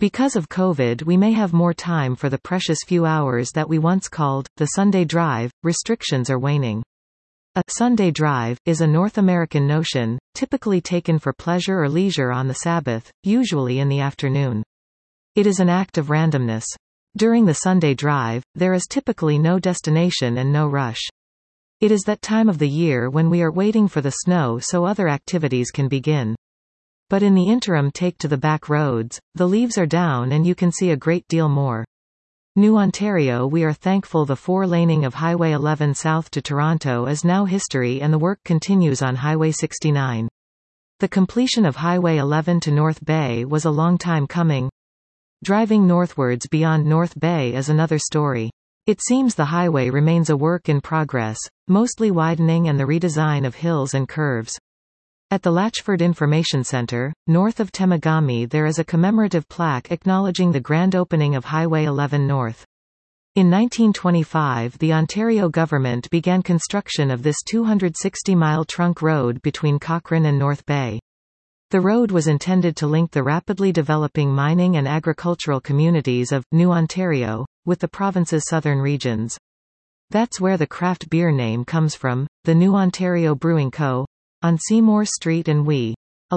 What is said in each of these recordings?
Because of COVID, we may have more time for the precious few hours that we once called the Sunday drive. Restrictions are waning. A Sunday drive is a North American notion, typically taken for pleasure or leisure on the Sabbath, usually in the afternoon. It is an act of randomness. During the Sunday drive, there is typically no destination and no rush. It is that time of the year when we are waiting for the snow so other activities can begin. But in the interim, take to the back roads, the leaves are down and you can see a great deal more. New Ontario, we are thankful the 4-laning of Highway 11 south to Toronto is now history and the work continues on Highway 69. The completion of Highway 11 to North Bay was a long time coming. Driving northwards beyond North Bay is another story. It seems the highway remains a work in progress, mostly widening and the redesign of hills and curves. At the Latchford Information Centre, north of Temagami, there is a commemorative plaque acknowledging the grand opening of Highway 11 North. In 1925, the Ontario government began construction of this 260-mile trunk road between Cochrane and North Bay. The road was intended to link the rapidly developing mining and agricultural communities of New Ontario with the province's southern regions. That's where the craft beer name comes from, the New Ontario Brewing Co., on Seymour Street and we.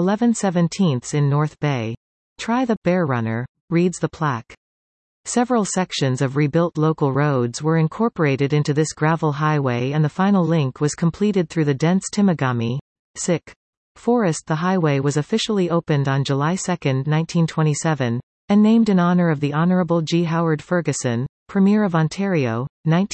11/17 in North Bay. Try the Bear Runner, reads the plaque. Several sections of rebuilt local roads were incorporated into this gravel highway and the final link was completed through the dense Temagami forest. The highway was officially opened on July 2, 1927, and named in honour of the Honourable G. Howard Ferguson, Premier of Ontario,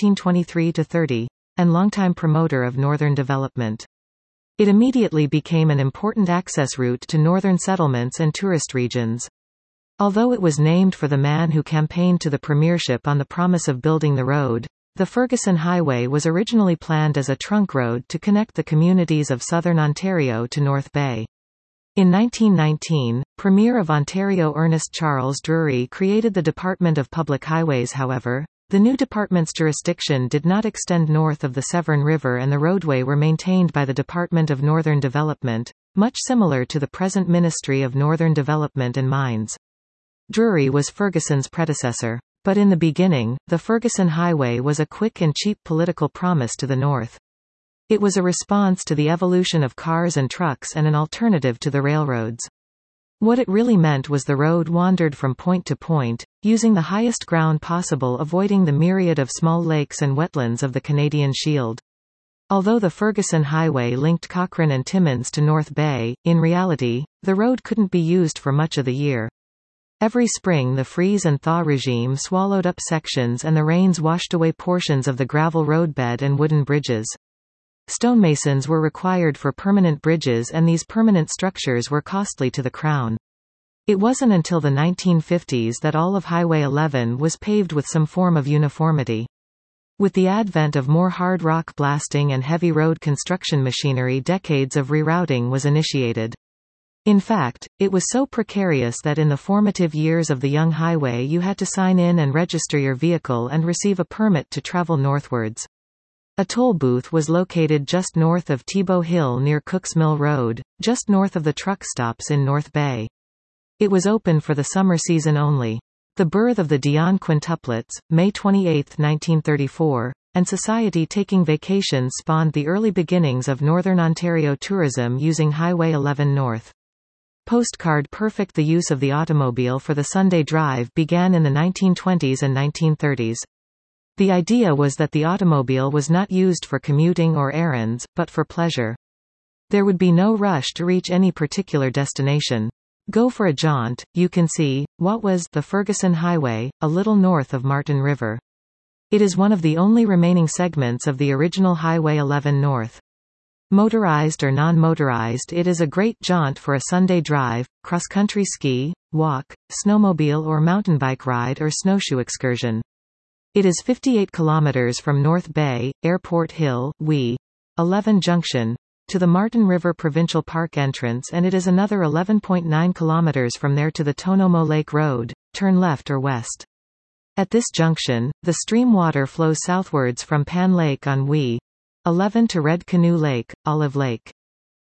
1923–30, and longtime promoter of northern development. It immediately became an important access route to northern settlements and tourist regions. Although it was named for the man who campaigned to the premiership on the promise of building the road, the Ferguson Highway was originally planned as a trunk road to connect the communities of southern Ontario to North Bay. In 1919, Premier of Ontario Ernest Charles Drury created the Department of Public Highways. However, the new department's jurisdiction did not extend north of the Severn River and the roadway were maintained by the Department of Northern Development, much similar to the present Ministry of Northern Development and Mines. Drury was Ferguson's predecessor. But in the beginning, the Ferguson Highway was a quick and cheap political promise to the north. It was a response to the evolution of cars and trucks and an alternative to the railroads. What it really meant was the road wandered from point to point, using the highest ground possible, avoiding the myriad of small lakes and wetlands of the Canadian Shield. Although the Ferguson Highway linked Cochrane and Timmins to North Bay, in reality, the road couldn't be used for much of the year. Every spring the freeze and thaw regime swallowed up sections and the rains washed away portions of the gravel roadbed and wooden bridges. Stonemasons were required for permanent bridges and these permanent structures were costly to the Crown. It wasn't until the 1950s that all of Highway 11 was paved with some form of uniformity. With the advent of more hard rock blasting and heavy road construction machinery, decades of rerouting was initiated. In fact, it was so precarious that in the formative years of the young highway you had to sign in and register your vehicle and receive a permit to travel northwards. A toll booth was located just north of Thibault Hill near Cooks Mill Road, just north of the truck stops in North Bay. It was open for the summer season only. The birth of the Dion quintuplets, May 28, 1934, and society taking vacations spawned the early beginnings of Northern Ontario tourism using Highway 11 North. Postcard perfect. The use of the automobile for the Sunday drive began in the 1920s and 1930s. The idea was that the automobile was not used for commuting or errands, but for pleasure. There would be no rush to reach any particular destination. Go for a jaunt, you can see what was the Ferguson Highway, a little north of Martin River. It is one of the only remaining segments of the original Highway 11 North. Motorized or non-motorized, it is a great jaunt for a Sunday drive, cross-country ski, walk, snowmobile or mountain bike ride or snowshoe excursion. It is 58 kilometers from North Bay, Airport Hill, WE. 11 Junction, to the Martin River Provincial Park entrance, and it is another 11.9 kilometers from there to the Tonomo Lake Road, turn left or west. At this junction, the stream water flows southwards from Pan Lake on WE. 11 to Red Canoe Lake, Olive Lake.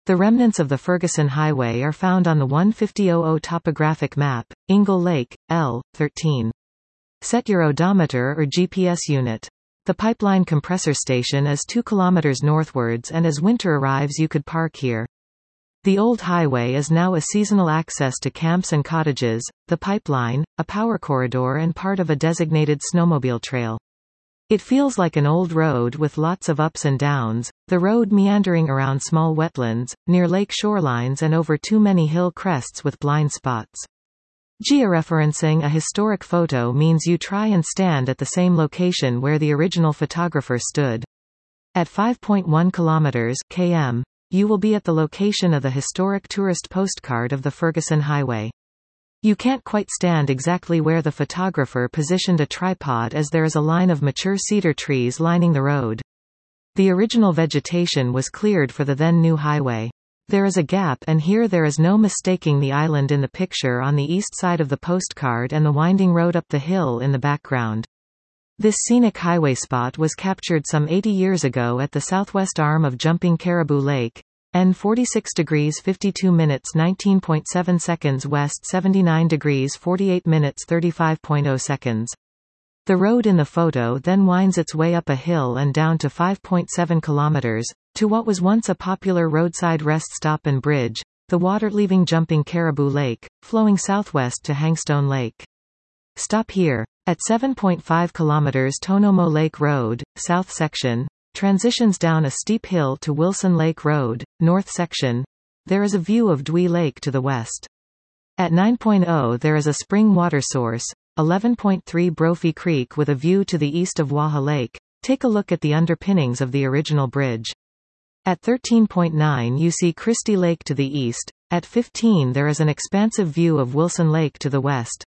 The remnants of the Ferguson Highway are found on the 15000 topographic map, Ingle Lake, L. 13. Set your odometer or GPS unit. The pipeline compressor station is 2 kilometers northwards, and as winter arrives you could park here. The old highway is now a seasonal access to camps and cottages, the pipeline, a power corridor and part of a designated snowmobile trail. It feels like an old road with lots of ups and downs, the road meandering around small wetlands, near lake shorelines and over too many hill crests with blind spots. Georeferencing a historic photo means you try and stand at the same location where the original photographer stood. At 5.1 kilometers km, you will be at the location of the historic tourist postcard of the Ferguson Highway. You can't quite stand exactly where the photographer positioned a tripod as there is a line of mature cedar trees lining the road. The original vegetation was cleared for the then new highway. There is a gap, and here there is no mistaking the island in the picture on the east side of the postcard and the winding road up the hill in the background. This scenic highway spot was captured some 80 years ago at the southwest arm of Jumping Caribou Lake, N 46 degrees 52 minutes 19.7 seconds west, 79 degrees 48 minutes 35.0 seconds. The road in the photo then winds its way up a hill and down to 5.7 kilometers, to what was once a popular roadside rest stop and bridge, the water leaving Jumping Caribou Lake, flowing southwest to Hangstone Lake. Stop here. At 7.5 kilometers Tonomo Lake Road, south section, transitions down a steep hill to Wilson Lake Road, north section. There is a view of Dewey Lake to the west. At 9.0 there is a spring water source, 11.3 Brophy Creek with a view to the east of Waha Lake. Take a look at the underpinnings of the original bridge. At 13.9 you see Christie Lake to the east. At 15 there is an expansive view of Wilson Lake to the west.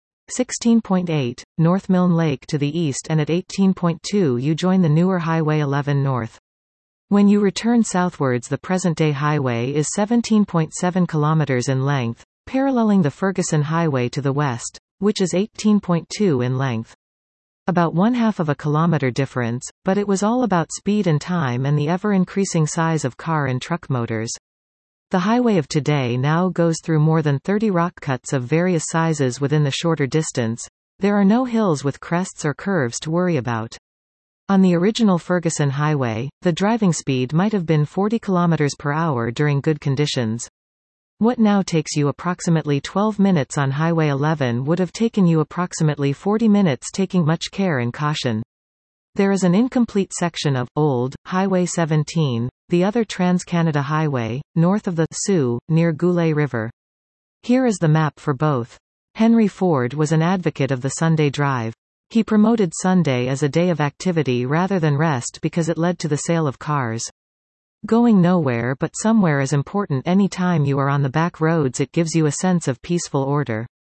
16.8, North Milne Lake to the east, and at 18.2 you join the newer Highway 11 north. When you return southwards the present-day highway is 17.7 kilometers in length, paralleling the Ferguson Highway to the west, which is 18.2 in length. About 1/2 of a kilometer difference, but it was all about speed and time and the ever-increasing size of car and truck motors. The highway of today now goes through more than 30 rock cuts of various sizes within the shorter distance. There are no hills with crests or curves to worry about. On the original Ferguson Highway, the driving speed might have been 40 km per hour during good conditions. What now takes you approximately 12 minutes on Highway 11 would have taken you approximately 40 minutes taking much care and caution. There is an incomplete section of Old Highway 17, the other Trans-Canada Highway, north of the Sioux, near Goulet River. Here is the map for both. Henry Ford was an advocate of the Sunday drive. He promoted Sunday as a day of activity rather than rest because it led to the sale of cars. Going nowhere but somewhere is important. Any time you are on the back roads it gives you a sense of peaceful order.